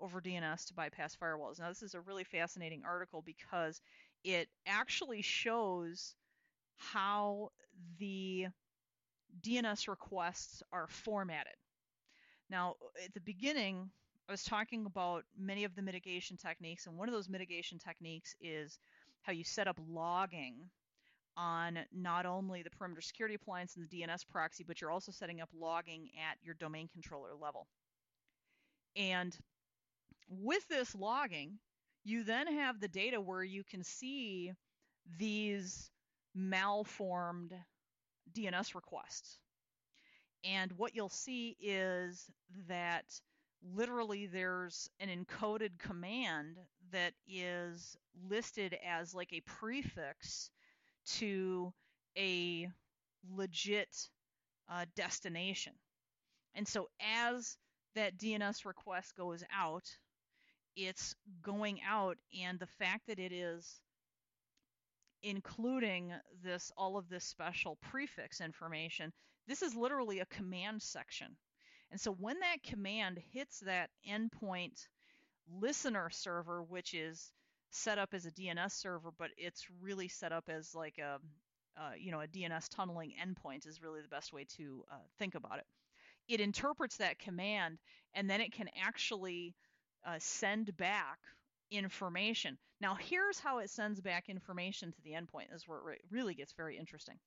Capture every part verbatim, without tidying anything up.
over D N S to bypass firewalls. Now, this is a really fascinating article because it actually shows how the D N S requests are formatted. Now, at the beginning, I was talking about many of the mitigation techniques, and one of those mitigation techniques is how you set up logging on not only the perimeter security appliance and the D N S proxy, but you're also setting up logging at your domain controller level. And with this logging, you then have the data where you can see these malformed D N S requests. And what you'll see is that literally there's an encoded command that is listed as like a prefix to a legit uh, destination. And so as that D N S request goes out, it's going out, and the fact that it is including this all of this special prefix information, this is literally a command section. And so when that command hits that endpoint listener server, which is set up as a D N S server, but it's really set up as like a, uh, you know, a D N S tunneling endpoint is really the best way to uh, think about it. It interprets that command, and then it can actually uh, send back information. Now, here's how it sends back information to the endpoint. This is where it really gets very interesting.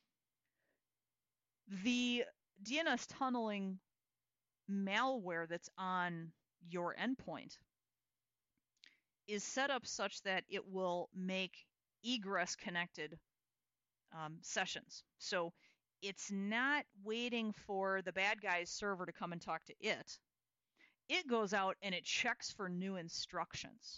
The D N S tunneling malware that's on your endpoint is set up such that it will make egress connected um, sessions. So it's not waiting for the bad guy's server to come and talk to it. It goes out and it checks for new instructions.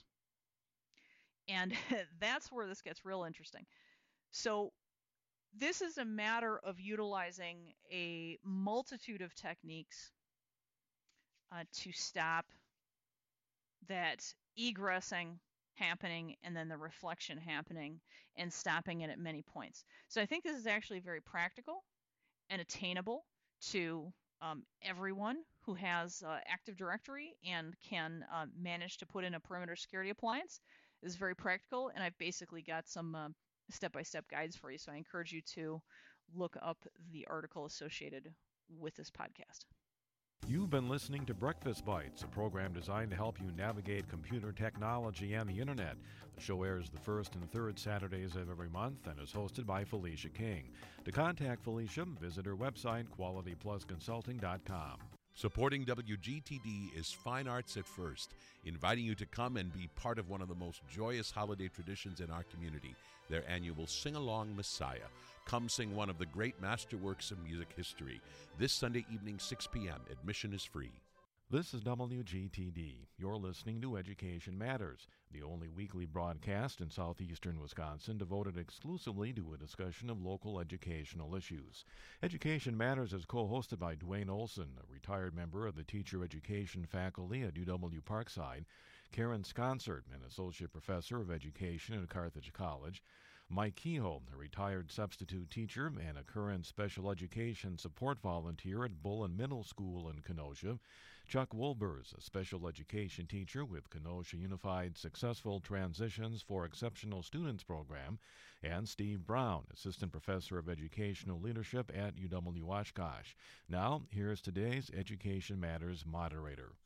And that's where this gets real interesting. So this is a matter of utilizing a multitude of techniques uh, to stop that egressing happening and then the reflection happening and stopping it at many points. So I think this is actually very practical and attainable to um, everyone who has uh, Active Directory and can uh, manage to put in a perimeter security appliance. It is very practical, and I've basically got some uh, step-by-step guides for you, so I encourage you to look up the article associated with this podcast. You've been listening to Breakfast Bites, a program designed to help you navigate computer technology and the internet. The show airs the first and third Saturdays of every month and is hosted by Felicia King. To contact Felicia, visit her website, quality plus consulting dot com. Supporting W G T D is Fine Arts at First, inviting you to come and be part of one of the most joyous holiday traditions in our community, their annual Sing-Along Messiah. Come sing one of the great masterworks of music history. This Sunday evening, six p.m. Admission is free. This is W G T D. You're listening to Education Matters, the only weekly broadcast in southeastern Wisconsin devoted exclusively to a discussion of local educational issues. Education Matters is co-hosted by Dwayne Olson, a retired member of the teacher education faculty at U W Parkside, Karen Sconsert, an associate professor of education at Carthage College, Mike Kehoe, a retired substitute teacher and a current special education support volunteer at Bullen Middle School in Kenosha, Chuck Wolbers, a special education teacher with Kenosha Unified Successful Transitions for Exceptional Students program, and Steve Brown, assistant professor of educational leadership at U W Oshkosh. Now, here's today's Education Matters moderator.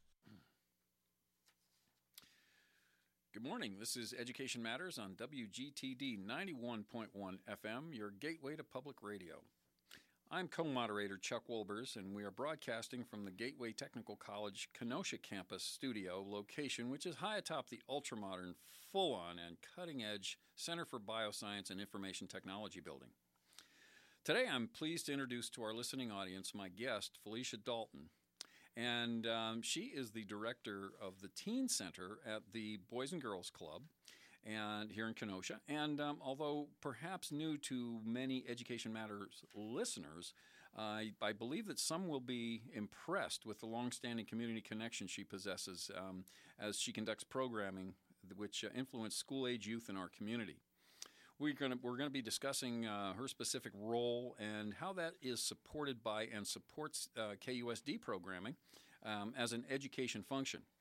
Good morning. This is Education Matters on W G T D ninety-one point one F M, your gateway to public radio. I'm co-moderator Chuck Wolbers, and we are broadcasting from the Gateway Technical College Kenosha campus studio location, which is high atop the ultramodern, full-on, and cutting-edge Center for Bioscience and Information Technology building. Today, I'm pleased to introduce to our listening audience my guest, Felicia Dalton. And um, she is the director of the Teen Center at the Boys and Girls Club and here in Kenosha. And um, although perhaps new to many Education Matters listeners, uh, I believe that some will be impressed with the longstanding community connection she possesses um, as she conducts programming which uh, influence school-age youth in our community. We're going to we're going to be discussing uh, her specific role and how that is supported by and supports uh, K U S D programming um, as an education function.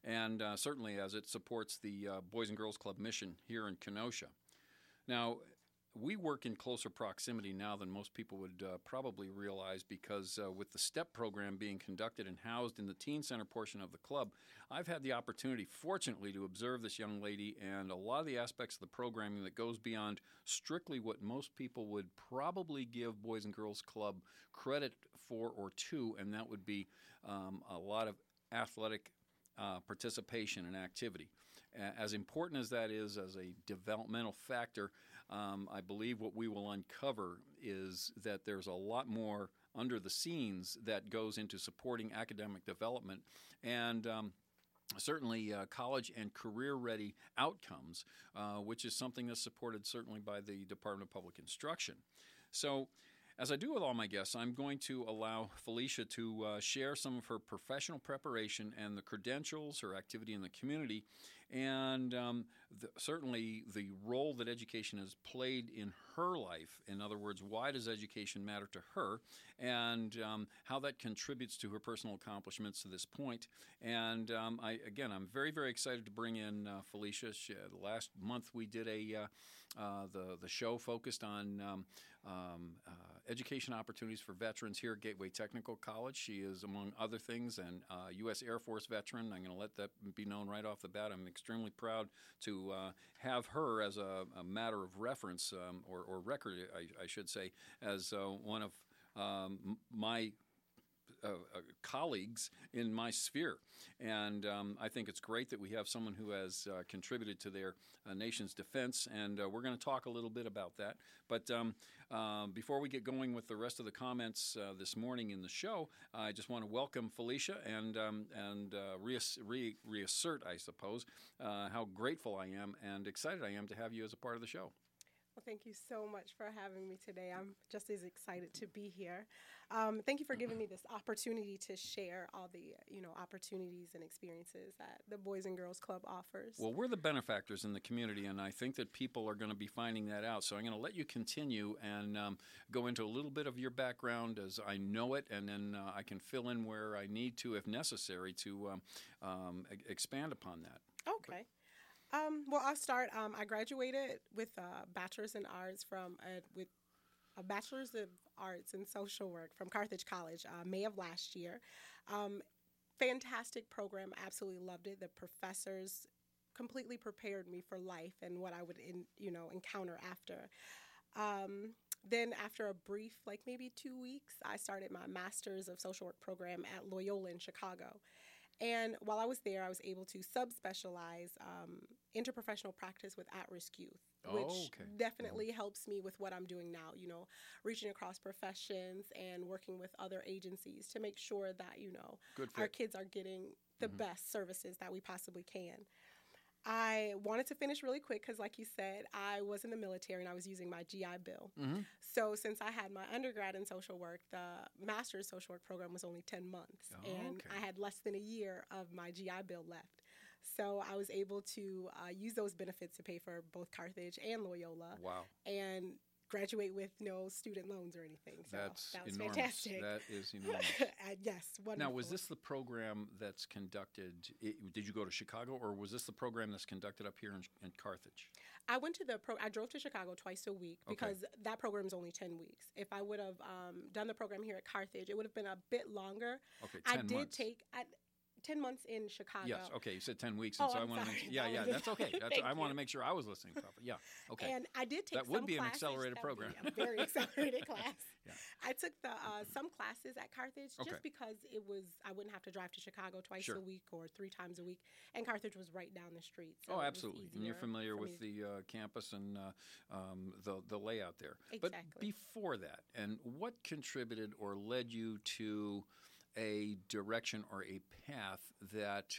and uh, certainly as it supports the uh, Boys and Girls Club mission here in Kenosha. Now, we work in closer proximity now than most people would uh, probably realize because uh, with the STEP program being conducted and housed in the teen center portion of the club, I've had the opportunity, fortunately, to observe this young lady and a lot of the aspects of the programming that goes beyond strictly what most people would probably give Boys and Girls Club credit for or to, and that would be um, a lot of athletic uh, participation and activity. As important as that is as a developmental factor, um, I believe what we will uncover is that there's a lot more under the scenes that goes into supporting academic development and um, certainly uh, college and career-ready outcomes, uh, which is something that's supported certainly by the Department of Public Instruction. So, as I do with all my guests, I'm going to allow Felicia to uh, share some of her professional preparation and the credentials, her activity in the community, and um, the, certainly the role that education has played in her life. In other words, why does education matter to her, and um, how that contributes to her personal accomplishments to this point. And um, I, again, I'm very, very excited to bring in uh, Felicia. She, uh, the last month we did a uh, uh, the the show focused on um, um, uh, education opportunities for veterans here at Gateway Technical College. She is, among other things, an uh, U S Air Force veteran. I'm going to let that be known right off the bat. I'm extremely proud to uh, have her as a, a matter of reference, um, or, or record, I, I should say, as uh, one of um, my Uh, uh, colleagues in my sphere. And um, I think it's great that we have someone who has uh, contributed to their uh, nation's defense, and uh, we're going to talk a little bit about that. But um, uh, before we get going with the rest of the comments uh, this morning in the show, I just want to welcome Felicia and um, and uh, reass- re- reassert, I suppose, uh, how grateful I am and excited I am to have you as a part of the show. Well, thank you so much for having me today. I'm just as excited to be here. Um, thank you for giving me this opportunity to share all the, you know, opportunities and experiences that the Boys and Girls Club offers. Well, we're the benefactors in the community, and I think that people are going to be finding that out. So I'm going to let you continue and um, go into a little bit of your background as I know it, and then uh, I can fill in where I need to, if necessary, to um, um, e- expand upon that. Okay. Um, well, I'll start. Um, I graduated with a bachelor's in arts from uh, with a bachelor's of arts in social work from Carthage College, uh, May of last year. Um, fantastic program. Absolutely loved it. The professors completely prepared me for life and what I would, in, you know, encounter after. Um, then after a brief, like maybe two weeks, I started my master's of social work program at Loyola in Chicago. And while I was there, I was able to subspecialize um, interprofessional practice with at-risk youth, which oh, okay. definitely mm-hmm. helps me with what I'm doing now, you know, reaching across professions and working with other agencies to make sure that, you know, our kids are getting the mm-hmm. best services that we possibly can. I wanted to finish really quick because, like you said, I was in the military and I was using my G I Bill. Mm-hmm. So since I had my undergrad in social work, the master's social work program was only ten months. Oh, and okay. I had less than a year of my G I Bill left. So I was able to uh, use those benefits to pay for both Carthage and Loyola. Wow. And graduate with no student loans or anything. So That's that was enormous. fantastic. That is enormous. uh, yes, wonderful. Now, was this the program that's conducted, it, did you go to Chicago, or was this the program that's conducted up here in, in Carthage? I went to the pro. I drove to Chicago twice a week because okay. that program is only ten weeks. If I would have um, done the program here at Carthage, it would have been a bit longer. Okay, ten I did months. take I, ten months in Chicago. Yes, okay, you said ten weeks, and oh, so I'm I want to sorry. make Yeah, that yeah, was that's okay. That's, I want to make sure I was listening properly. Yeah, okay. And I did take That would some be an classes. accelerated That would program. be a very accelerated class. Yeah. I took the uh, some classes at Carthage Okay. just because it was I wouldn't have to drive to Chicago twice Sure. a week or three times a week, and Carthage was right down the street. So Oh, it was absolutely. And you're easier familiar for with me to- the uh, campus and uh, um, the the layout there. Exactly. But before that, and what contributed or led you to a direction or a path that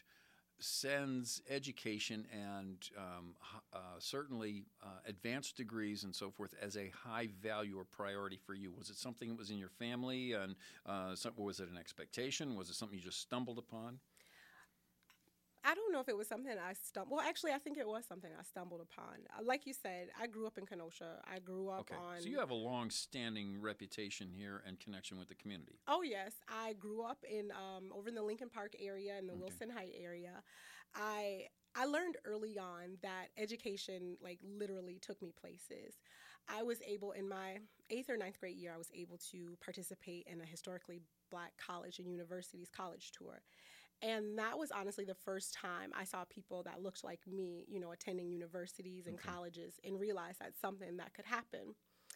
sends education and um, uh, certainly uh, advanced degrees and so forth as a high value or priority for you? Was it something that was in your family, and uh, some, was it an expectation? Was it something you just stumbled upon? I don't know if it was something I stumbled. Well, actually, I think it was something I stumbled upon. Uh, Like you said, I grew up in Kenosha. I grew up Okay, on. so you have a long-standing reputation here and connection with the community. Oh yes, I grew up in um, over in the Lincoln Park area, in the Okay. Wilson Heights area. I I learned early on that education, like, literally took me places. I was able, in my eighth or ninth grade year, I was able to participate in a historically black college and university's college tour. And that was honestly the first time I saw people that looked like me, you know, attending universities and Okay. colleges, and realized that's something that could happen.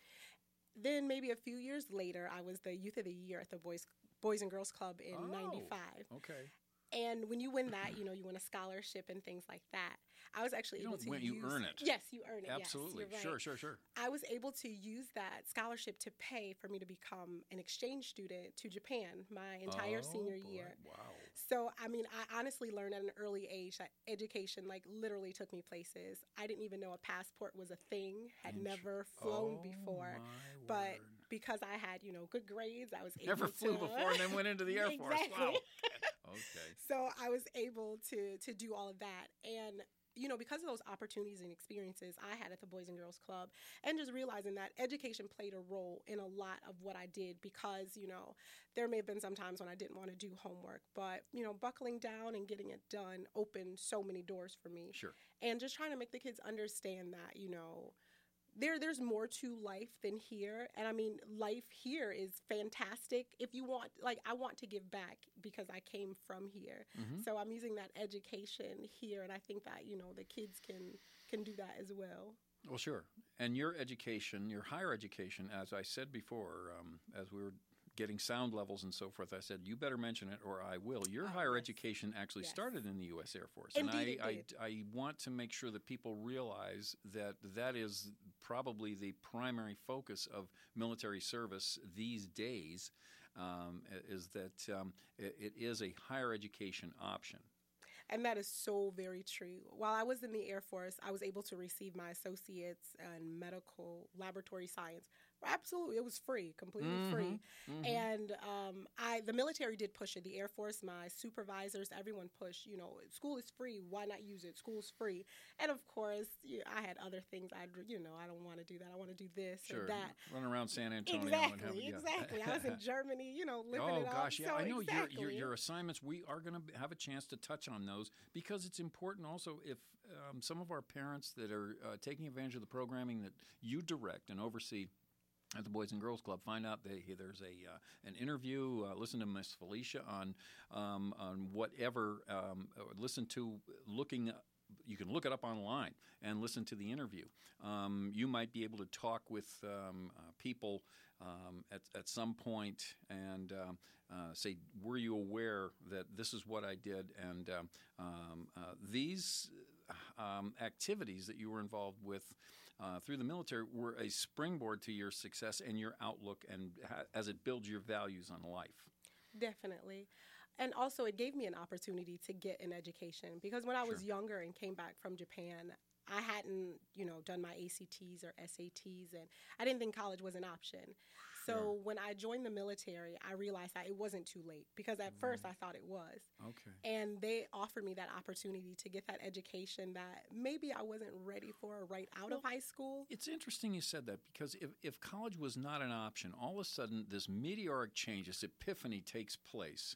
Then maybe a few years later, I was the Youth of the Year at the Boys Boys and Girls Club in Oh. ninety-five. Okay. And when you win that, you know, you win a scholarship and things like that. I was actually You able don't to win, you use, earn it. Yes, you earn it. Absolutely. Yes, you're Sure, right. sure, sure. I was able to use that scholarship to pay for me to become an exchange student to Japan my entire Oh, senior boy. year. Wow. So, I mean, I honestly learned at an early age that education, like, literally took me places. I didn't even know a passport was a thing, had Inter- never flown oh, before. my But word. because I had, you know, good grades, I was able Never to... flew before and then went into the Air Force. Exactly. Wow. Okay. So I was able to to do all of that. And, you know, because of those opportunities and experiences I had at the Boys and Girls Club, and just realizing that education played a role in a lot of what I did, because, you know, there may have been some times when I didn't want to do homework, but, you know, buckling down and getting it done opened so many doors for me. Sure. And just trying to make the kids understand that, you know, there there's more to life than here. And I mean, life here is fantastic. If you want, like, I want to give back because I came from here. Mhm. So I'm using that education here, and I think that, you know, the kids can can do that as well. Well, sure. And your education, your higher education, as I said before, um, as we were getting sound levels and so forth, I said, you better mention it or I will. Your Oh, higher yes. education actually Yes. started in the U S Air Force. Indeed, and it I, did. I, I want to make sure that people realize that that is probably the primary focus of military service these days, um, is that um, it, it is a higher education option. And that is so very true. While I was in the Air Force, I was able to receive my associates in medical laboratory science. Absolutely, it was free, completely Mhm, free. mhm. And um, I, the military did push it. The Air Force, my supervisors, everyone pushed. You know, school is free. Why not use it? School's free. And of course, you I had other things. I, you know, I don't want to do that. I want to do this Sure. or that. Run around San Antonio. and have Exactly, it, yeah. exactly. I was in Germany, you know, living Oh it up. gosh, yeah, So I know exactly. your, your your assignments. We are going to have a chance to touch on those because it's important. Also, if um, some of our parents that are uh, taking advantage of the programming that you direct and oversee at the Boys and Girls Club find out that hey, there's a uh, an interview. Uh, listen to Miss Felicia on um, on whatever. Um, or listen to looking. You can look it up online and listen to the interview. Um, you might be able to talk with um, uh, people um, at, at some point and um, uh, say, were you aware that this is what I did? And um, um, uh, these um, activities that you were involved with uh, through the military were a springboard to your success and your outlook and ha- as it builds your values on life. Definitely. And also, it gave me an opportunity to get an education because when I was Sure. younger and came back from Japan, I hadn't, you know, done my A C Ts or S A Ts, and I didn't think college was an option. So Sure. when I joined the military, I realized that it wasn't too late because at first I thought it was. Okay. And they offered me that opportunity to get that education that maybe I wasn't ready for right out of Well, high school. It's interesting you said that because if, if college was not an option, all of a sudden this meteoric change, this epiphany takes place.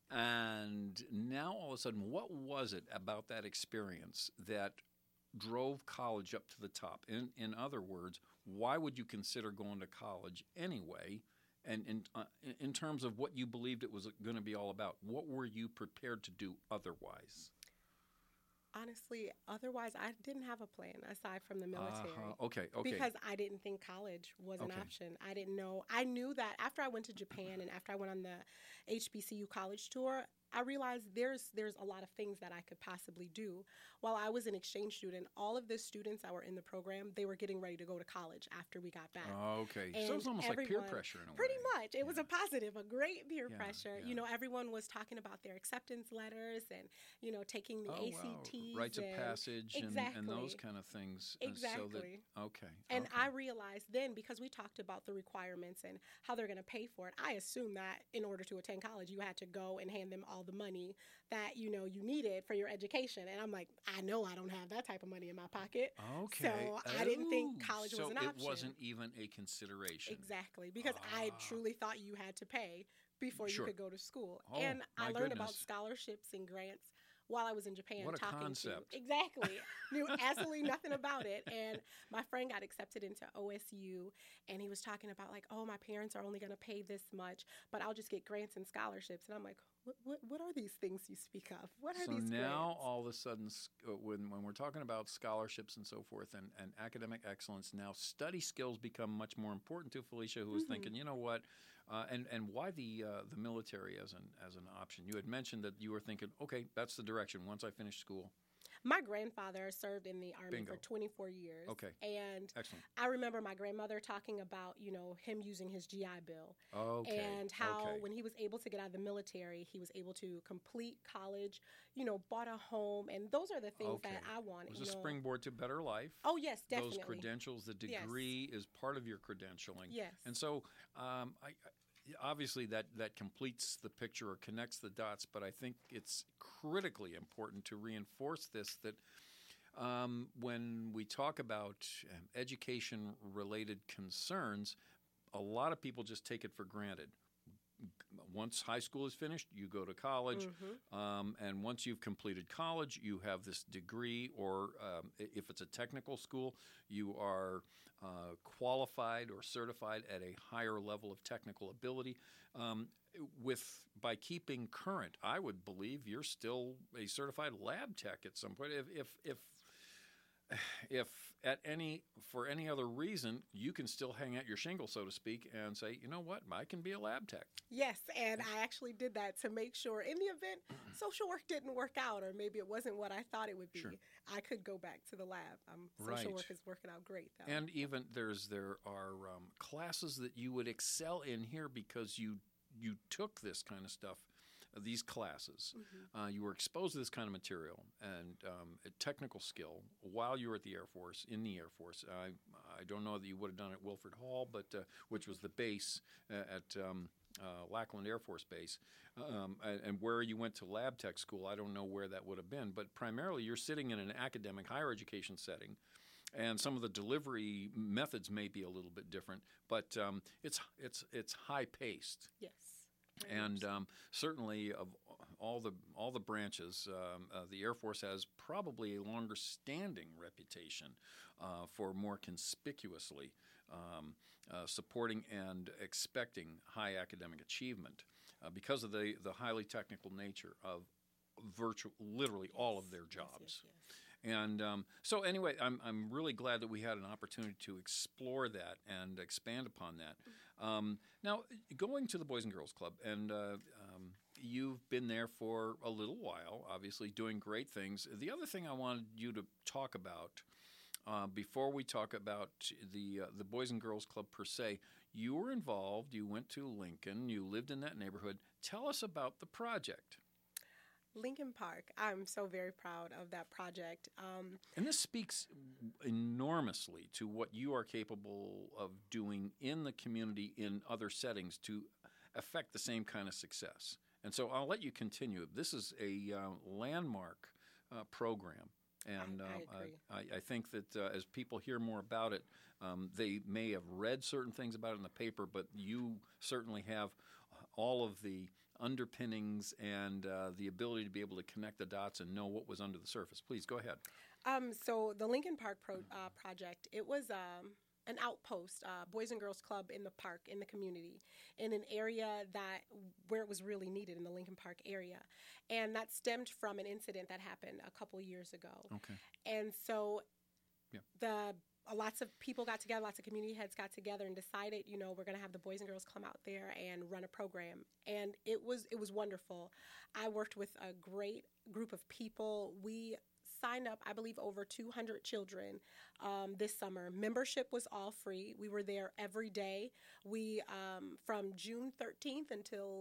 And now all of a sudden, what was it about that experience that drove college up to the top? In, in other words, why would you consider going to college anyway? And in, uh, in terms of what you believed it was going to be all about, what were you prepared to do otherwise? Honestly, otherwise, I didn't have a plan aside from the military. Uh-huh. Okay, okay. Because I didn't think college was an Okay. option. I didn't know. I knew that after I went to Japan and after I went on the H B C U college tour, I realized there's there's a lot of things that I could possibly do. While I was an exchange student, all of the students that were in the program, they were getting ready to go to college after we got back. Okay. So And it's almost like peer everyone- pressure in a Pretty way. much. It was Yeah. a positive, a great peer Yeah, pressure. yeah. You know, everyone was talking about their acceptance letters and, you know, taking the Oh, A C wow. Ts. Rites of and, passage and, and those Exactly. kind of things. uh, So Exactly. that, okay. And okay. I realized then, because we talked about the requirements and how they're going to pay for it, I assumed that in order to attend college, you had to go and hand them all the money that, you know, you needed for your education. And I'm like, I know I don't have that type of money in my pocket. Okay. So I didn't think Oh, college so was an it option. wasn't even a consideration. Exactly, because Ah. I truly thought you had to pay before Sure. you could go to school. Oh, and I my learned about goodness. scholarships and grants while I was in Japan. What a talking concept. To, exactly. Knew absolutely nothing about it. And my friend got accepted into O S U, and he was talking about like, oh, my parents are only going to pay this much, but I'll just get grants and scholarships. And I'm like, what, what, what are these things you speak of? What are So these now grants? all of a sudden, s- uh, when when we're talking about scholarships and so forth and, and academic excellence, now study skills become much more important to Felicia, who was Mhm. thinking, you know what, uh, and and why the uh, the military as an as an option? You had mentioned that you were thinking, okay, that's the direction. Once I finish school, My grandfather served in the Army Bingo. for twenty-four years. Okay. And excellent. I remember my grandmother talking about, you know, him using his G I Bill. Okay, And how okay. when he was able to get out of the military, he was able to complete college, you know, bought a home. And those are the things Okay. that I want. It was you a know. springboard to better life. Oh, yes, definitely. Those credentials, the Yes. degree is part of your credentialing. Yes. And so, um, I, I- obviously, that, that completes the picture or connects the dots, but I think it's critically important to reinforce this that um, when we talk about um, education related concerns, a lot of people just take it for granted. Once high school is finished, you go to college, Mhm. um, and once you've completed college, you have this degree, or um, i- if it's a technical school, you are uh, qualified or certified at a higher level of technical ability. Um, with by keeping current, I would believe you're still a certified lab tech at some point. If if if if at any for any other reason you can still hang out your shingle, so to speak, and say, you know what, I can be a lab tech. Yes, and I actually did that to make sure in the event social work didn't work out, or maybe it wasn't what I thought it would be, Sure. I could go back to the lab. Um, social Right. work is working out great, though. And even there's there are um, classes that you would excel in here because you you took this kind of stuff, uh, these classes. Mhm. Uh, you were exposed to this kind of material and um, a technical skill while you were at the Air Force, in the Air Force. I I don't know that you would have done it at Wilford Hall, but uh, which was the base uh, at um, uh, Lackland Air Force Base, um, and, and where you went to lab tech school, I don't know where that would have been. But primarily, you're sitting in an academic higher education setting. And some of the delivery methods may be a little bit different, but um, it's it's it's high paced, Yes. very and much so. um, certainly of all the all the branches, um, uh, the Air Force has probably a longer standing reputation uh, for more conspicuously um, uh, supporting and expecting high academic achievement uh, because of the the highly technical nature of virtual, literally all of their Yes, yes, jobs. yes. And um, so, anyway, I'm I'm really glad that we had an opportunity to explore that and expand upon that. Um, now, going to the Boys and Girls Club, and uh, um, you've been there for a little while, obviously doing great things. The other thing I wanted you to talk about uh, before we talk about the uh, the Boys and Girls Club per se, you were involved. You went to Lincoln. You lived in that neighborhood. Tell us about the project. Lincoln Park. I'm so very proud of that project. Um, And this speaks enormously to what you are capable of doing in the community in other settings to affect the same kind of success. And so I'll let you continue. This is a uh, landmark uh, program. And I- I uh, agree. I, I think that uh, as people hear more about it, um, they may have read certain things about it in the paper, but you certainly have all of the underpinnings and uh, the ability to be able to connect the dots and know what was under the surface. Please go ahead. Um, so the Lincoln Park pro, uh, project, it was um, an outpost, uh, Boys and Girls Club in the park, in the community, in an area that where it was really needed, in the Lincoln Park area. And that stemmed from an incident that happened a couple years ago. Okay. And so Yeah. the uh, lots of people got together, lots of community heads got together and decided, you know, we're going to have the Boys and Girls come out there and run a program. And it was it was wonderful. I worked with a great group of people. We signed up, I believe, over two hundred children um, this summer. Membership was all free. We were there every day. We, um, from June thirteenth until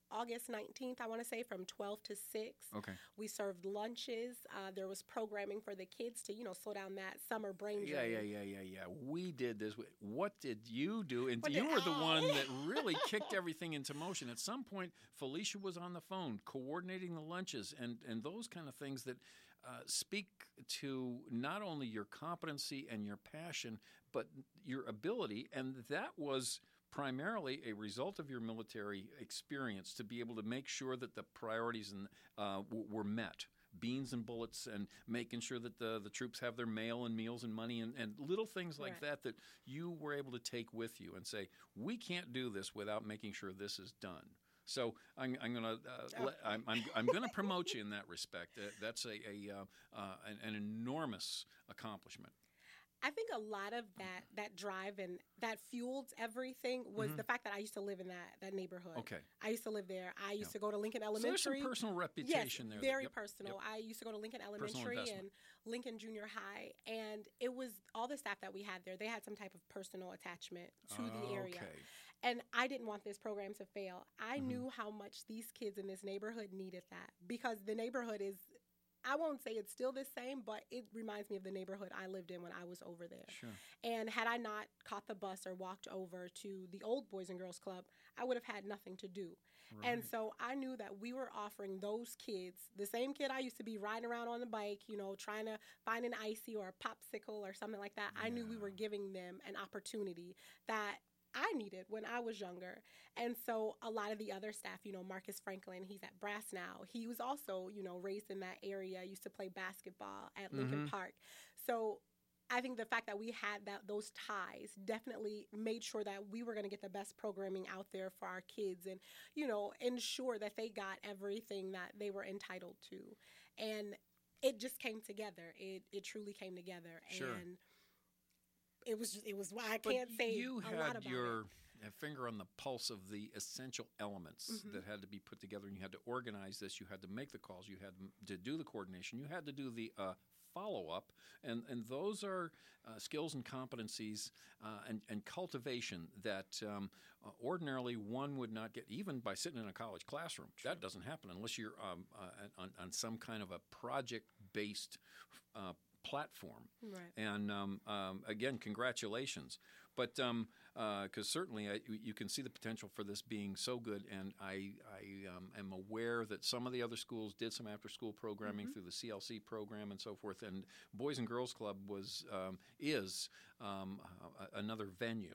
August nineteenth, I want to say, from twelve to six. Okay. We served lunches. Uh, there was programming for the kids to, you know, slow down that summer brain Yeah, drain. yeah, yeah, yeah, yeah. We did this. What did you do? And What you did were the I? one that really kicked everything into motion. At some point, Felicia was on the phone coordinating the lunches and, and those kind of things that uh, speak to not only your competency and your passion, but your ability. And that was primarily a result of your military experience to be able to make sure that the priorities and, uh, w- were met. Beans and bullets and making sure that the, the troops have their mail and meals and money and, and little things like Right. that that you were able to take with you and say, we can't do this without making sure this is done. So I'm, I'm going to uh, let, I'm, I'm, I'm going to promote you in that respect. Uh, that's a, a uh, uh, an, an enormous accomplishment. I think a lot of that that drive and that fueled everything was Mhm. the fact that I used to live in that, that neighborhood. Okay. I used to live there. I used Yeah. to go to Lincoln So there's Elementary. some personal reputation yes, there. that- very yep, personal. yep. I used to go to Lincoln Personal Elementary investment. and Lincoln Junior High, and it was all the staff that we had there. They had some type of personal attachment to the area. Okay. And I didn't want this program to fail. I Mhm. knew how much these kids in this neighborhood needed that because the neighborhood is, I won't say it's still the same, but it reminds me of the neighborhood I lived in when I was over there. Sure. And had I not caught the bus or walked over to the old Boys and Girls Club, I would have had nothing to do. And Right. so I knew that we were offering those kids, the same kid I used to be riding around on the bike, you know, trying to find an icy or a popsicle or something like that. I knew we Yeah. were giving them an opportunity that I needed when I was younger. And so a lot of the other staff, you know, Marcus Franklin, he's at Brass now. He was also, you know, raised in that area, used to play basketball at Lincoln Mhm. Park. So I think the fact that we had that those ties definitely made sure that we were going to get the best programming out there for our kids and, you know, ensure that they got everything that they were entitled to. And it just came together. It it truly came together. Sure. And it was just, it was why I But can't say you a had lot about your it. uh, finger on the pulse of the essential elements Mhm. that had to be put together, and you had to organize this. You had to make the calls. You had m- to do the coordination. You had to do the uh, follow up, and and those are uh, skills and competencies uh, and and cultivation that um, uh, ordinarily one would not get, even by sitting in a college classroom. That doesn't happen unless you're um, uh, on, on some kind of a project based uh, platform. Right. And um, um, again, congratulations. But because um, uh, certainly I, you can see the potential for this being so good, and I, I um, am aware that some of the other schools did some after-school programming Mhm. through the C L C program and so forth. And Boys and Girls Club was um, is um, uh, another venue.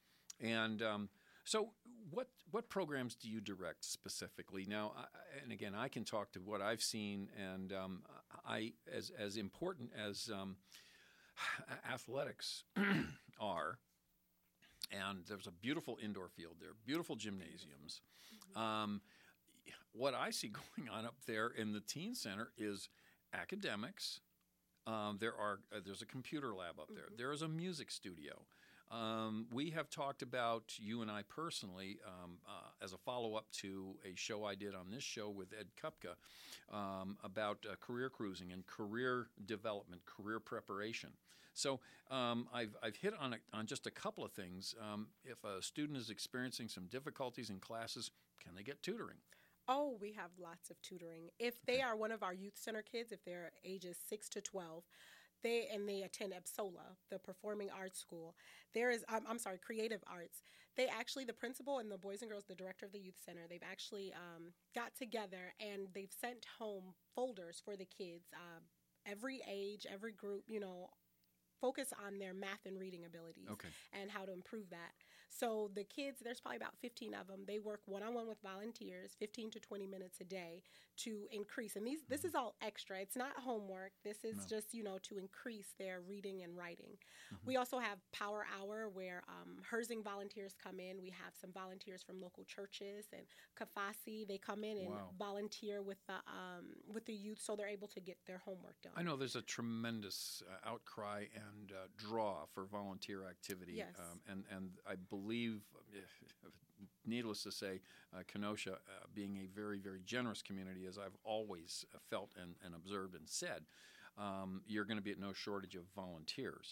And um, so, what what programs do you direct specifically? Now, I, and again, I can talk to what I've seen, and um, I as as important as um, athletics are. And there's a beautiful indoor field there, beautiful gymnasiums. Um, what I see going on up there in the teen center is academics. Um, there are uh, there's a computer lab up there. Mhm. There is a music studio. Um, we have talked about, you and I personally, um, uh, as a follow-up to a show I did on this show with Ed Kupka um, about uh, career cruising and career development, career preparation. So um, I've, I've hit on, a, on just a couple of things. Um, if a student is experiencing some difficulties in classes, can they get tutoring? Oh, we have lots of tutoring. If they are one of our youth center kids, if they're ages six to twelve, they and they attend EPSOLA, the Performing Arts School. There is, um, I'm sorry, Creative Arts. They actually, the principal and the boys and girls, the director of the youth center, they've actually um, got together and they've sent home folders for the kids, uh, every age, every group, you know, focus on their math and reading abilities Okay. and how to improve that. So the kids, there's probably about fifteen of them. They work one-on-one with volunteers, fifteen to twenty minutes a day to increase. And these, this is all extra. It's not homework. This is No. just, you know, to increase their reading and writing. Mhm. We also have Power Hour where um, Herzing volunteers come in. We have some volunteers from local churches and Kafasi. They come in and Wow. volunteer with the um, with the youth so they're able to get their homework done. I know there's a tremendous uh, outcry and uh, draw for volunteer activity. Yes. Um, and, and I believe, needless to say, uh, Kenosha, uh, being a very, very generous community, as I've always felt and, and observed and said, um, you're going to be at no shortage of volunteers.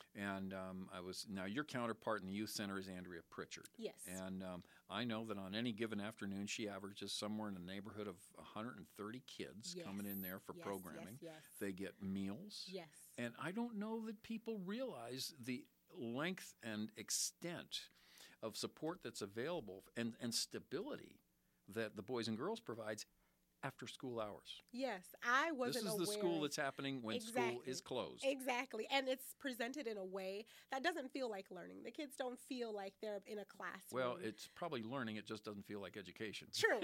And um, I was now your counterpart in the youth center is Andrea Pritchard. Yes. And um, I know that on any given afternoon, she averages somewhere in the neighborhood of one hundred thirty kids Yes. coming in there for Yes, programming. Yes, yes. They get meals. Yes. And I don't know that people realize the length and extent of support that's available and, and stability that the Boys and Girls provides after school hours. Yes, I wasn't This is aware. the school that's happening when school Exactly. is closed. Exactly. And it's presented in a way that doesn't feel like learning. The kids don't feel like they're in a classroom. Well, it's probably learning. It just doesn't feel like education. True.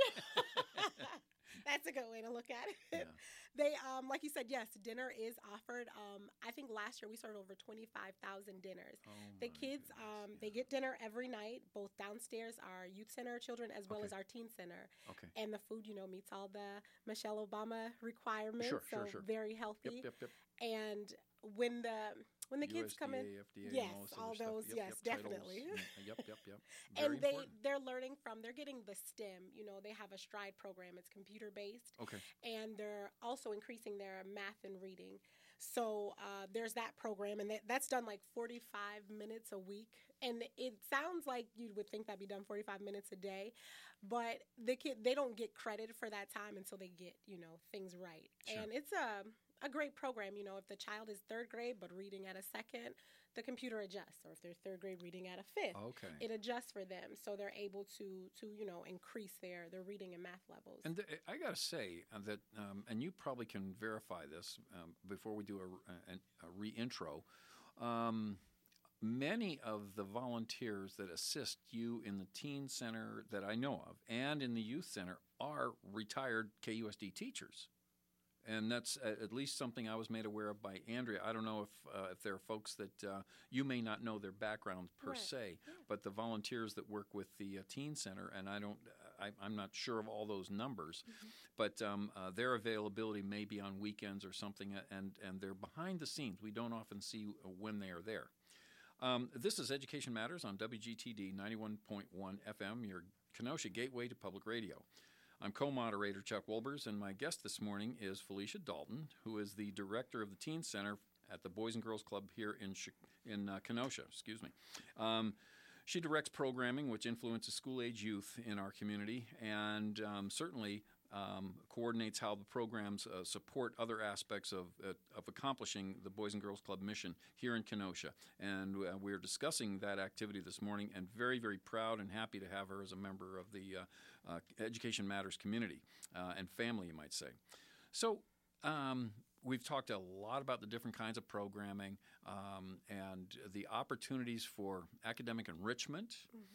That's a good way to look at it. Yeah. They, um, like you said, yes, dinner is offered. Um, I think last year we served over twenty-five thousand dinners. Oh, The my kids, goodness, um, yeah. they get dinner every night, both downstairs, our youth center children, as well Okay. as our teen center. Okay. And the food, you know, meets all the Michelle Obama requirements. Sure, so sure, sure. very healthy. Yep, yep, yep. And when the when the kids come in, U S D A, F D A, yes, and all, this all other stuff. those, Yep, yes, yep, titles. definitely. Mm, Yep, yep, yep. Very and they important. they're learning from they're getting the STEM. You know, they have a STRIDE program. It's computer based, Okay. and they're also increasing their math and reading. So uh, there's that program, and that, that's done like forty-five minutes a week. And it sounds like you would think that'd be done forty-five minutes a day, but the kid they don't get credit for that time until they get you know things right. Sure. And it's a a great program. You know, if the child is third grade but reading at a second, the computer adjusts, or if they're third grade reading at a fifth, Okay. it adjusts for them, so they're able to to you know increase their their reading and math levels. And th- I got to say uh, that, um, and you probably can verify this um, before we do a, a, a re-intro. Um, many of the volunteers that assist you in the teen center that I know of and in the youth center are retired K U S D teachers. And that's a- at least something I was made aware of by Andrea. I don't know if uh, if there are folks that uh, you may not know their background per Right. se, but the volunteers that work with the uh, teen center, and I don't, I, I'm not sure of all those numbers, but um, uh, their availability may be on weekends or something, uh, and and they're behind the scenes. We don't often see when they are there. Um, this is Education Matters on W G T D ninety-one point one F M, your Kenosha gateway to public radio. I'm co-moderator Chuck Wolbers, and my guest this morning is Felicia Dalton, who is the director of the Teen Center at the Boys and Girls Club here in in uh, Kenosha. Excuse me. Um, she directs programming which influences school-age youth in our community, and um, certainly um, coordinates how the programs uh, support other aspects of uh, of accomplishing the Boys and Girls Club mission here in Kenosha. And uh, we're discussing that activity this morning, and very, very proud and happy to have her as a member of the uh, uh, Education Matters community uh, and family, you might say. So um, we've talked a lot about the different kinds of programming um, and the opportunities for academic enrichment.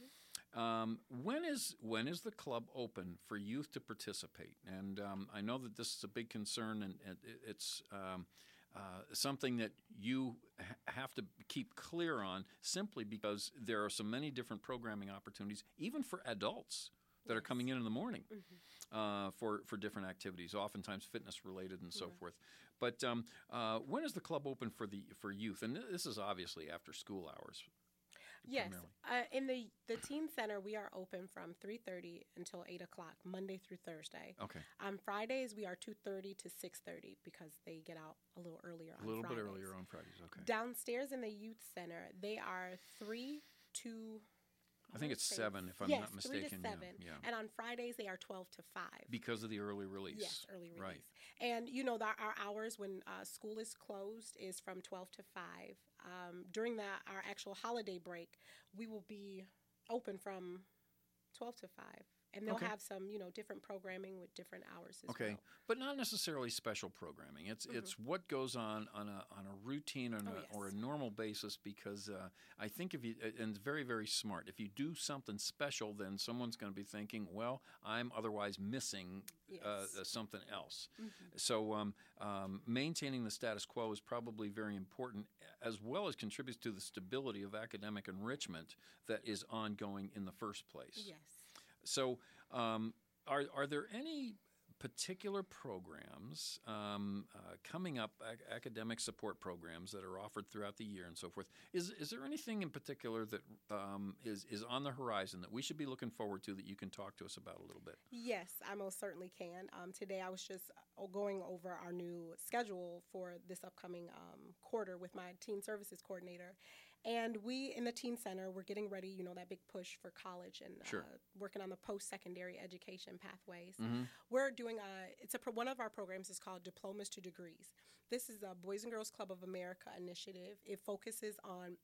Um, when is when is the club open for youth to participate? And um, I know that this is a big concern, and, and it- it's um, uh, something that you ha- have to keep clear on, simply because there are so many different programming opportunities, even for adults that are coming in in the morning uh, for for different activities, oftentimes fitness related and so Right. forth. But um, uh, when is the club open for the for youth? And this is obviously after school hours. Yes, primarily. uh, in the the teen center we are open from three thirty until eight o'clock Monday through Thursday. Okay. On Fridays we are two thirty to six thirty because they get out a little earlier on A little Fridays. bit earlier on Fridays. Okay. Downstairs in the youth center they are three to I think wanna it's say- seven, if I'm yes, not three mistaken. to Yeah, seven. yeah. And on Fridays they are twelve to five. Because of the early release. Yes, early release. Right. And you know, the, our hours when uh, school is closed is from twelve to five. Um, during the, our actual holiday break, we will be open from twelve to five. And they'll Okay. have some, you know, different programming with different hours as Okay, well. but not necessarily special programming. It's it's what goes on on a on a routine or, Oh, a, yes. or a normal basis. Because uh, I think if you and it's very very smart. If you do something special, then someone's going to be thinking, well, I'm otherwise missing uh, Yes. uh, something else. So um, um, maintaining the status quo is probably very important, as well as contributes to the stability of academic enrichment that is ongoing in the first place. Yes. So, um, are are there any particular programs um, uh, coming up, ac- academic support programs that are offered throughout the year and so forth. Is is there anything in particular that um, is is on the horizon that we should be looking forward to that you can talk to us about a little bit? Yes, I most certainly can. Um, today I was just uh, going over our new schedule for this upcoming um, quarter with my teen services coordinator. And we in the Teen Center, we're getting ready, you know, that big push for college and Sure. uh, working on the post-secondary education pathways. Mm-hmm. We're doing a, it's a, pro- one of our programs is called Diplomas to Degrees. This is a Boys and Girls Club of America initiative. It focuses on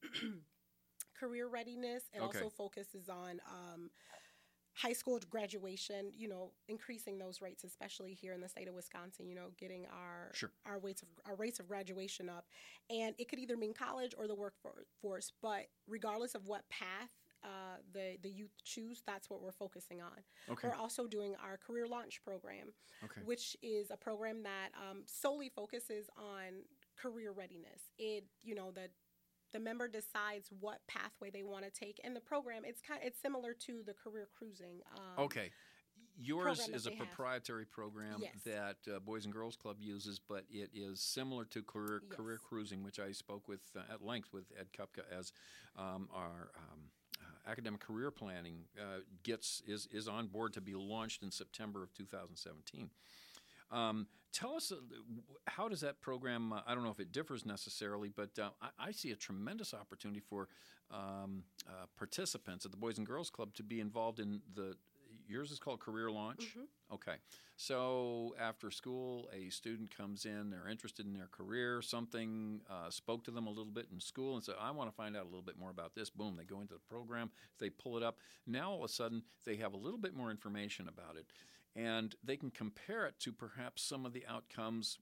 career readiness and Okay. also focuses on um, high school graduation, you know, increasing those rates, especially here in the state of Wisconsin, you know, getting our Sure. our rates of our rates of graduation up. And it could either mean college or the workforce, but regardless of what path uh, the, the youth choose, that's what we're focusing on. Okay. We're also doing our career launch program, Okay. which is a program that um, solely focuses on career readiness. It, you know, the the member decides what pathway they want to take, and the program it's kind it's similar to the career cruising. Um, Okay. Yours program that is a they have. proprietary program Yes. that uh, Boys and Girls Club uses, but it is similar to career Yes. career cruising, which I spoke with uh, at length with Ed Kupka as um, our um, uh, academic career planning uh, gets is is on board to be launched in September of two thousand seventeen. Um, tell us, uh, how does that program, uh, I don't know if it differs necessarily, but uh, I, I see a tremendous opportunity for um, uh, participants at the Boys and Girls Club to be involved in the, yours is called Career Launch? Mhm. Okay. So after school, a student comes in, they're interested in their career, something uh, spoke to them a little bit in school and said, I want to find out a little bit more about this. Boom, they go into the program, they pull it up. Now all of a sudden, they have a little bit more information about it. And they can compare it to perhaps some of the outcomes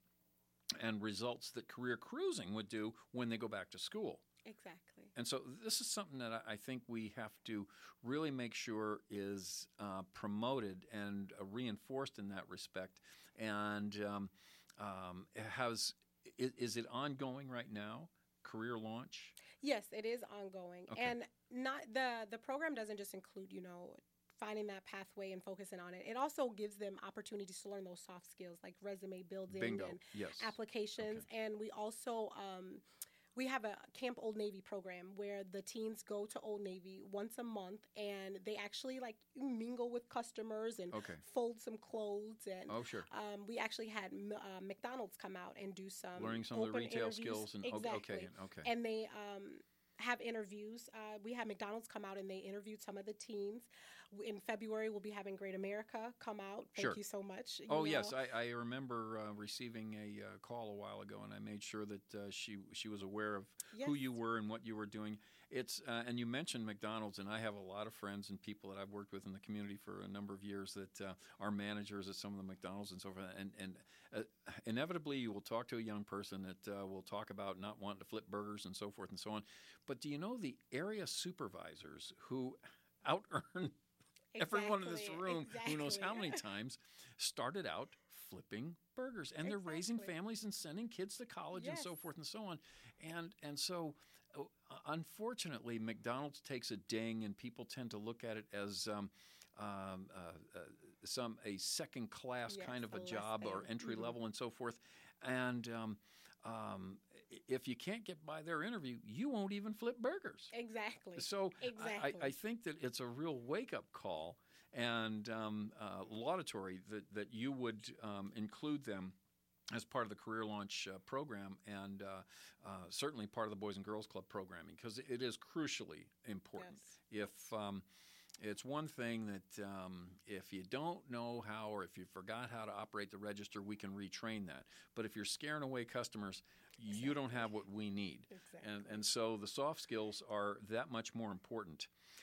and results that career cruising would do when they go back to school. Exactly. And so this is something that I I think we have to really make sure is uh, promoted and uh, reinforced in that respect. And um, um, has is, is it ongoing right now? Career Launch? Yes, it is ongoing, Okay. and not the the program doesn't just include, you know, finding that pathway and focusing on it. It also gives them opportunities to learn those soft skills like resume building Bingo. and Yes. applications. And we also um, we have a Camp Old Navy program where the teens go to Old Navy once a month, and they actually like mingle with customers and Okay. fold some clothes. And Oh, sure. um, we actually had M- uh, McDonald's come out and do some Learning some of the open retail interviews. skills and exactly. okay, okay. And they um, have interviews. Uh, we had McDonald's come out and they interviewed some of the teens. W- In February, we'll be having Great America come out. Thank Sure. you so much. you Oh know. yes, I, I remember uh, receiving a uh, call a while ago, and I made sure that uh, she she was aware of who you Yes. were and what you were doing. It's uh, and you mentioned McDonald's, and I have a lot of friends and people that I've worked with in the community for a number of years that uh, are managers at some of the McDonald's and so forth. And and uh, inevitably, you will talk to a young person that uh, will talk about not wanting to flip burgers and so forth and so on. But do you know the area supervisors who out earn everyone in this Exactly, room who knows how exactly. many times started out flipping burgers, and they're raising Exactly. families and sending kids to college and so Yes. forth and so on. And and so uh, unfortunately, McDonald's takes a ding, and people tend to look at it as um, um, uh, uh, some a second class Yes, kind of a a less job or than. entry Mhm. level and so forth. And um, um, i- if you can't get by their interview, you won't even flip burgers. Exactly. So I, I, Exactly. I think that it's a real wake up call and um, uh, laudatory that, that you would um, include them as part of the Career Launch uh, program and uh, uh, certainly part of the Boys and Girls Club programming because it is crucially important. Yes. If um, it's one thing that um, if you don't know how or if you forgot how to operate the register, we can retrain that. But if you're scaring away customers, you don't have what we need. Exactly. And, and so the soft skills are that much more important.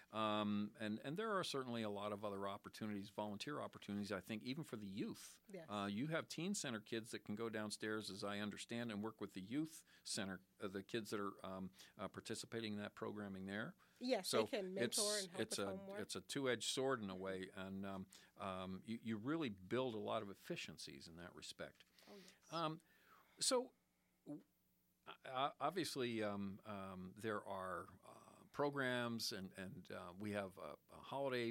Um, and, and there are certainly a lot of other opportunities, volunteer opportunities, I think, even for the youth. Yes. Uh, you have teen center kids that can go downstairs, as I understand, and work with the youth center, uh, the kids that are um, uh, participating in that programming there. Yes, So they can mentor it's, and help it's with a homework. it's a two-edged sword in a way, and um, um, you, you really build a lot of efficiencies in that respect. Oh, yes. Um, so, w- o- obviously, um, um, there are uh, programs, and and uh, we have a, a holiday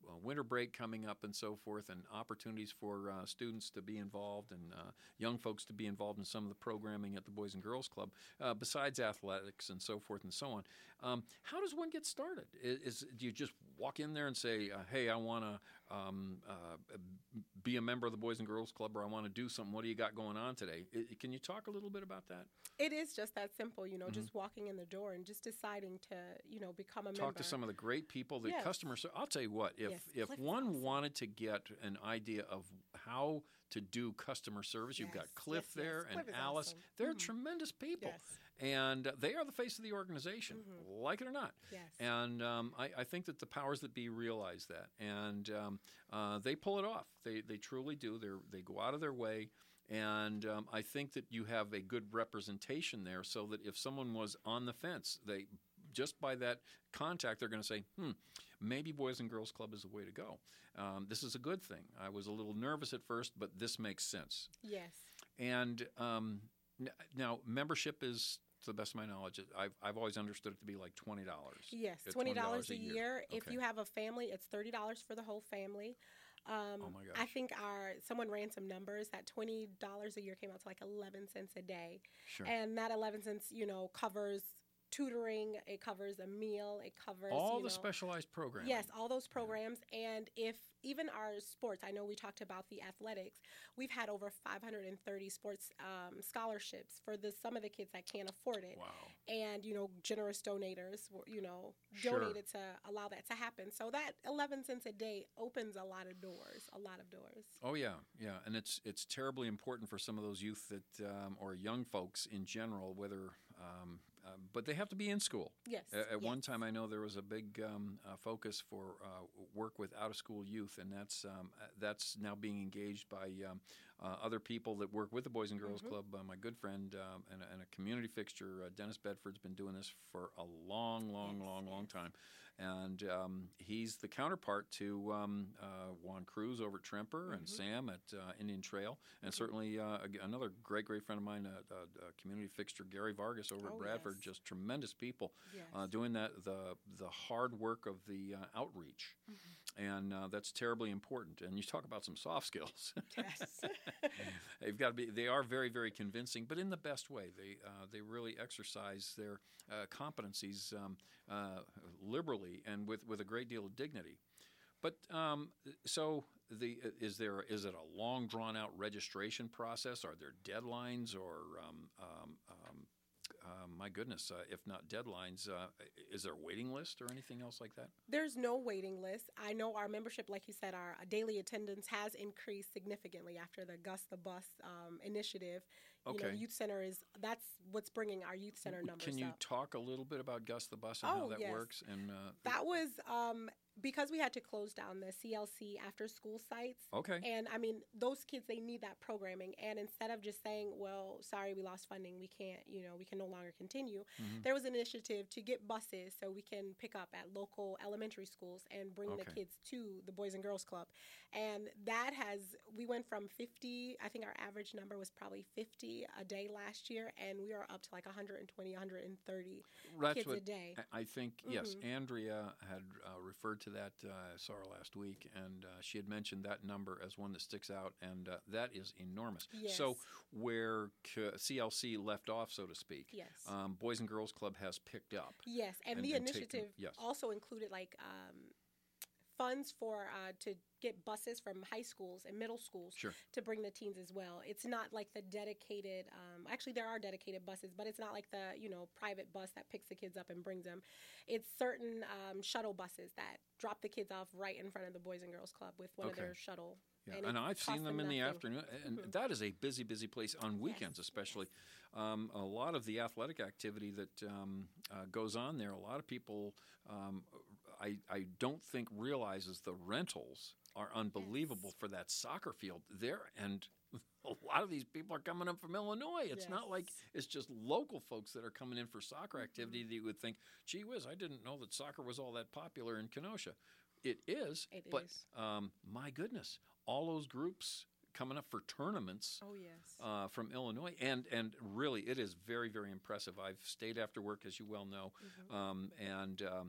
uh, winter break coming up and so forth, and opportunities for uh, students to be involved and uh, young folks to be involved in some of the programming at the Boys and Girls Club, uh, besides athletics and so forth and so on. Um, how does one get started? Is, is do you just walk in there and say, uh, "Hey, I want to um, uh, be a member of the Boys and Girls Club, or I want to do something. What do you got going on today?" I, can you talk a little bit about that? It is just that simple, you know, Mm-hmm. just walking in the door and just deciding to, you know, become a Talk member. to some of the great people, the Yes. customers. I'll tell you what, if Yes, if Cliff is one awesome. wanted to get an idea of how to do customer service, you've got Yes, Cliff yes, yes. there and Cliff is Alice. awesome. They're Mhm. tremendous people. Yes. And they are the face of the organization, like it or not. Yes. And um, I, I think that the powers that be realize that, and um, uh, they pull it off. They they truly do. They they go out of their way, and um, I think that you have a good representation there, so that if someone was on the fence, they just by that contact, they're going to say, "Hmm, maybe Boys and Girls Club is the way to go. Um, this is a good thing. I was a little nervous at first, but this makes sense." Yes. And um, n- now membership is, to the best of my knowledge, I've I've always understood it to be like twenty dollars. Yes, At twenty dollars a year. year. If Okay. you have a family, it's thirty dollars for the whole family. Um, Oh my I gosh. think our someone ran some numbers that twenty dollars a year came out to like eleven cents a day, Sure. and that eleven cents, you know, covers tutoring, it covers a meal, it covers All you the know, specialized programming. Yes, all those programs. And if even our sports, I know we talked about the athletics, we've had over five hundred thirty sports um, scholarships for the some of the kids that can't afford it. Wow. And, you know, generous donators, were, you know, Sure. donated to allow that to happen. So that eleven cents a day opens a lot of doors, a lot of doors. Oh yeah, yeah, and it's it's terribly important for some of those youth that um, or young folks in general, whether um, uh, but they have to be in school. Yes. At, at yes. one time, I know there was a big um, uh, focus for uh, work with out-of-school youth, and that's um, uh, that's now being engaged by um, uh, other people that work with the Boys and Girls Mhm. Club. Uh, my good friend um, and, a- and a community fixture, uh, Dennis Bedford's been doing this for a long, long, Yes, long, long yes. time, and um, he's the counterpart to um, uh, Juan Cruz over at Tremper and Mhm. Sam at uh, Indian Trail, and Mhm. certainly uh, ag- another great, great friend of mine, uh, uh, uh, community fixture Gary Vargas over at Oh, Bradford. yes. Just tremendous people Yes. uh, doing that the the hard work of the uh, outreach, and uh, that's terribly important. And you talk about some soft skills. Yes. They've got to be. They are very, very convincing, but in the best way. They uh, they really exercise their uh, competencies um, uh, liberally and with, with a great deal of dignity. But um, so the is there is it a long drawn out registration process? Are there deadlines or um, um, um, uh, my goodness, uh, if not deadlines, uh, is there a waiting list or anything else like that? There's no waiting list. I know our membership, like you said, our daily attendance has increased significantly after the Gus the Bus um, initiative. You know, Okay. Youth Center is, that's what's bringing our Youth Center numbers Can you up. talk a little bit about Gus the Bus and how Oh, that yes. works? And uh, That was um, because we had to close down the C L C after school sites. okay, And I mean, those kids, they need that programming. And instead of just saying, well, sorry, we lost funding, we can't, you know, we can no longer continue, Mhm. there was an initiative to get buses so we can pick up at local elementary schools and bring the Okay. kids to the Boys and Girls Club. And that has, we went from fifty, I think our average number was probably fifty a day last year, and we are up to like one hundred twenty, one hundred thirty that's kids what a day. I I think. Yes, Mhm. Andrea had uh, referred to that. Uh, I saw her last week, and uh, she had mentioned that number as one that sticks out, and uh, that is enormous. So Yes. where c- C L C left off, so to speak, Yes. um, Boys and Girls Club has picked up. Yes, and, and- the and taken- initiative yes. also included like um, funds for uh, to get buses from high schools and middle schools Sure. to bring the teens as well. It's not like the dedicated. Um, actually, there are dedicated buses, but it's not like the you know private bus that picks the kids up and brings them. It's certain um, shuttle buses that drop the kids off right in front of the Boys and Girls Club with one Okay. of their shuttle. Yeah, and and it I've costs seen them in the nothing. afternoon, and Mhm. that is a busy, busy place on weekends, especially. Um, a lot of the athletic activity that um, uh, goes on there, a lot of people, um, I, I don't think realizes the rentals are unbelievable Yes. for that soccer field there, and a lot of these people are coming up from Illinois. It's not like Yes. it's just local folks that are coming in for soccer Mm-hmm. activity that you would think, gee whiz, I didn't know that soccer was all that popular in Kenosha. It is, It but is. Um, my goodness, all those groups coming up for tournaments Oh yes. uh, from Illinois, and and really, it is very, very impressive. I've stayed after work, as you well know, Mhm. um, and um,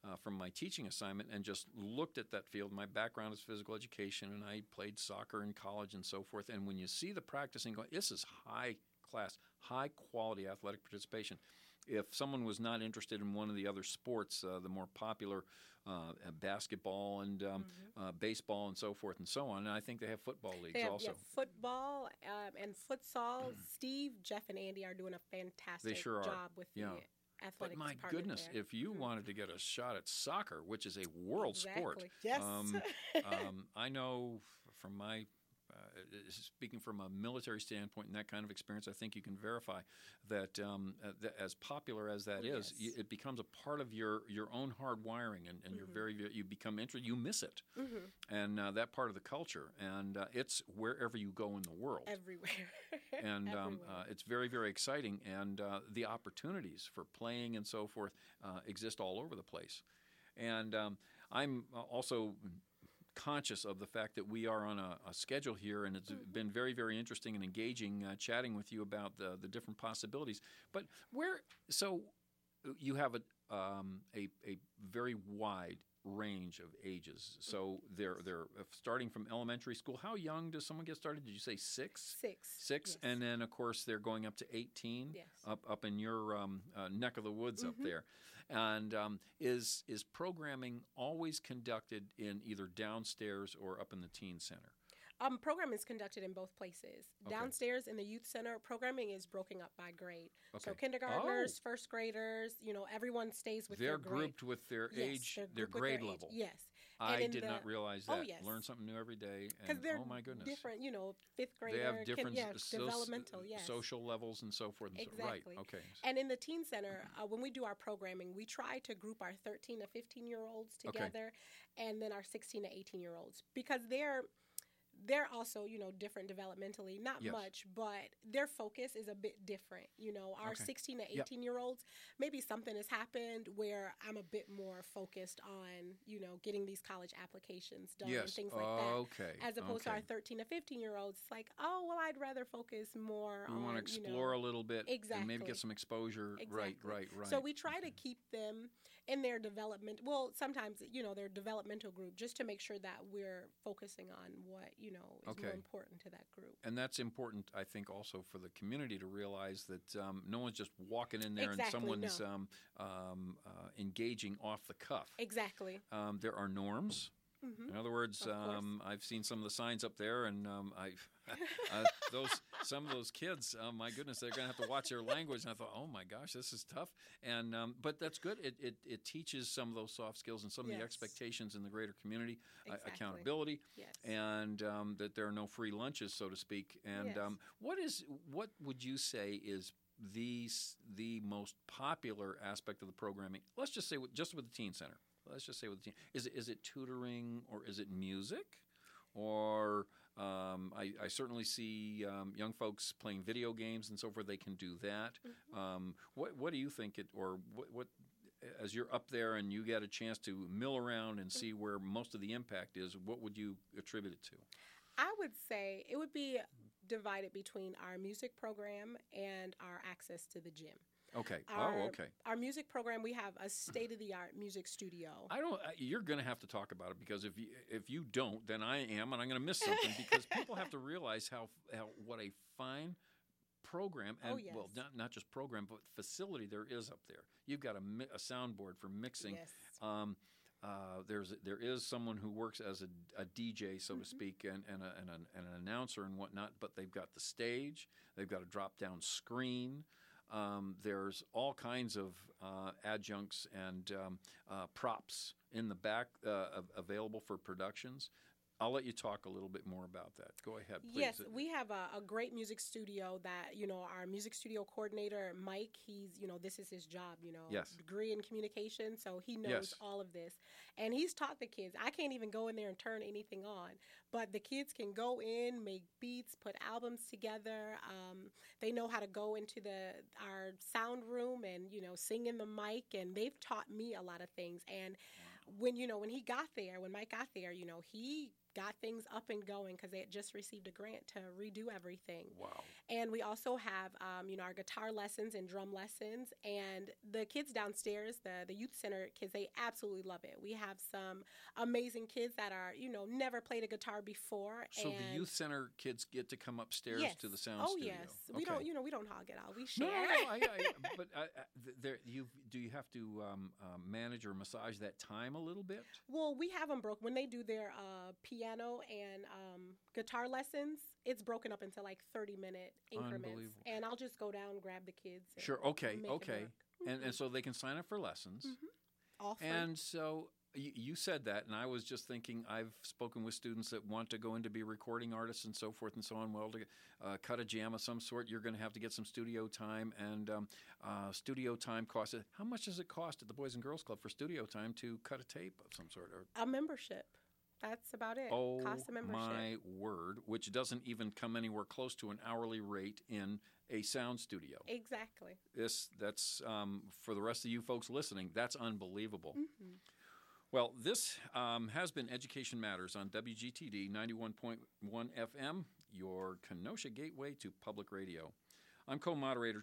uh, from my teaching assignment and just looked at that field. My background is physical education, and I played soccer in college and so forth. And when you see the practicing going, this is high class, high quality athletic participation. If someone was not interested in one of the other sports, uh, the more popular uh, basketball and um, mm-hmm. uh, baseball and so forth and so on, and I think they have football leagues they have, also. Yeah, football um, and futsal. Steve, Jeff, and Andy are doing a fantastic they sure job are. with yeah. the athletics. But my department goodness, there. if you mm-hmm. wanted to get a shot at soccer, which is a world exactly. sport, yes. um, um, I know from my Uh, speaking from a military standpoint and that kind of experience, I think you can verify that um, uh, th- as popular as that oh, is, yes. y- it becomes a part of your, your own hard wiring, and, and mm-hmm. you're very, very you become interested. You miss it, mm-hmm. and uh, that part of the culture, and uh, it's wherever you go in the world, everywhere, and everywhere. Um, uh, it's very, very exciting, and uh, the opportunities for playing and so forth uh, exist all over the place, and um, I'm also conscious of the fact that we are on a, a schedule here, and it's mm-hmm. been very, very interesting and engaging uh, chatting with you about the, the different possibilities. But where, so you have a, um, a, a very wide range of ages. So they're they're starting from elementary school. How young does someone get started? Did you say six? Six. Six, yes. And then of course they're going up to eighteen. Yes. Up up in your um, uh, neck of the woods mm-hmm. up there. And um, is is programming always conducted in either downstairs or up in the teen center? Um, program is conducted in both places. Okay. Downstairs in the youth center, programming is broken up by grade. Okay. So kindergartners, oh. first graders, you know, everyone stays with they're their grade. grouped with their yes, age, their grade their level. Age. Yes. I did the, not realize that. Oh, yes. Learn something new every day. Because they're oh my goodness. different, you know, fifth grader. They have different can, yeah, so- developmental, yes. social levels and so forth. And exactly. So, right, okay. And in the teen center, uh, when we do our programming, we try to group our thirteen to fifteen-year-olds together okay. and then our sixteen to eighteen-year-olds because they're they're also, you know, different developmentally, not yes. much, but their focus is a bit different. You know, our okay. sixteen to yep. eighteen-year-olds, maybe something has happened where I'm a bit more focused on, you know, getting these college applications done yes. and things like okay. that. As opposed okay. to our thirteen to fifteen-year-olds, it's like, oh, well, I'd rather focus more we on, We want to explore you know, a little bit exactly. and maybe get some exposure. Exactly. Right, right, right. So we try to keep them in their development, well, sometimes, you know, their developmental group, just to make sure that we're focusing on what, you know, is okay. more important to that group. And that's important, I think, also for the community to realize that um, no one's just walking in there exactly, and someone's no. um, um, uh, engaging off the cuff. Exactly. Um, there are norms. Mm-hmm. In other words, um, I've seen some of the signs up there, and um, I, uh, those some of those kids, oh my goodness, they're going to have to watch their language. And I thought, oh my gosh, this is tough. And um, but that's good. It, it it teaches some of those soft skills and some yes. of the expectations in the greater community, exactly. uh, accountability, yes. and um, that there are no free lunches, so to speak. And yes. um, what is what would you say is the the most popular aspect of the programming? Let's just say with, just with the teen center. Let's just say with the teen. Is it, is it tutoring or is it music? Or um, I, I certainly see um, young folks playing video games and so forth. They can do that. Mm-hmm. Um, what what do you think it or what, what as you're up there and you get a chance to mill around and see where most of the impact is? What would you attribute it to? I would say it would be divided between our music program and our access to the gym. Okay. Our, oh, okay. Our music program, we have a state-of-the-art music studio. I don't. You're going to have to talk about it because if you if you don't, then I am, and I'm going to miss something because people have to realize how how what a fine program and oh, yes. well, not not just program but facility there is up there. You've got a, mi- a soundboard for mixing. Yes. Um, uh, there's there is someone who works as a, a D J, so mm-hmm. to speak, and and, a, and, an, and an announcer and whatnot. But they've got the stage. They've got a drop-down screen. Um, there's all kinds of uh, adjuncts and um, uh, props in the back uh, available for productions. I'll let you talk a little bit more about that. Go ahead, please. Yes, we have a, a great music studio that, you know, our music studio coordinator, Mike, he's, you know, this is his job, you know, yes. degree in communication, so he knows yes. all of this. And he's taught the kids. I can't even go in there and turn anything on, but the kids can go in, make beats, put albums together. Um, they know how to go into the our sound room and, you know, sing in the mic, and they've taught me a lot of things. And wow. when, you know, when he got there, when Mike got there, you know, he got things up and going because they had just received a grant to redo everything. Wow. And we also have, um, you know, our guitar lessons and drum lessons. And the kids downstairs, the, the youth center kids, they absolutely love it. We have some amazing kids that are, you know, never played a guitar before. So and the youth center kids get to come upstairs yes. to the sound oh, studio. yes. We Okay. don't, you know, we don't hog it all. We share. No, no, no. I, I, but I, I, th- there, you do you have to um, uh, manage or massage that time a little bit? Well, we have them broke when they do their uh, piano and um, guitar lessons. It's broken up into like thirty minute increments, Unbelievable. and I'll just go down, grab the kids. And Sure. Okay. make it Okay. work. And and so they can sign up for lessons. Mm-hmm. All free. And so you, you said that, and I was just thinking, I've spoken with students that want to go in to be recording artists and so forth and so on. Well, to uh, cut a jam of some sort, you're going to have to get some studio time, and um, uh, studio time costs. How much does it cost at the Boys and Girls Club for studio time to cut a tape of some sort? Or, a membership. That's about it. oh Cost of membership. my word! Which doesn't even come anywhere close to an hourly rate in a sound studio. Exactly. This that's um, for the rest of you folks listening. That's unbelievable. Mm-hmm. Well, this um, has been Education Matters on W G T D ninety-one point one F M, your Kenosha gateway to public radio. I'm co-moderator